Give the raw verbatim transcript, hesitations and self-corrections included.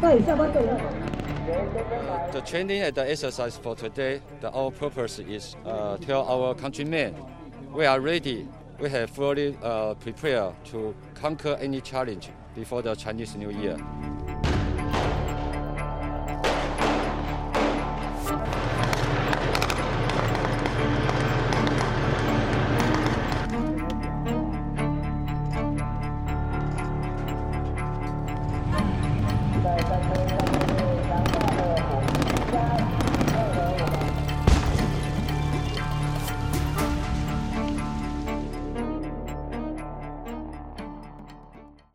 The training and the exercise for today, the, our purpose is uh, tell our countrymen we are ready. We have fully uh, prepared to conquer any challenge before the Chinese New Year.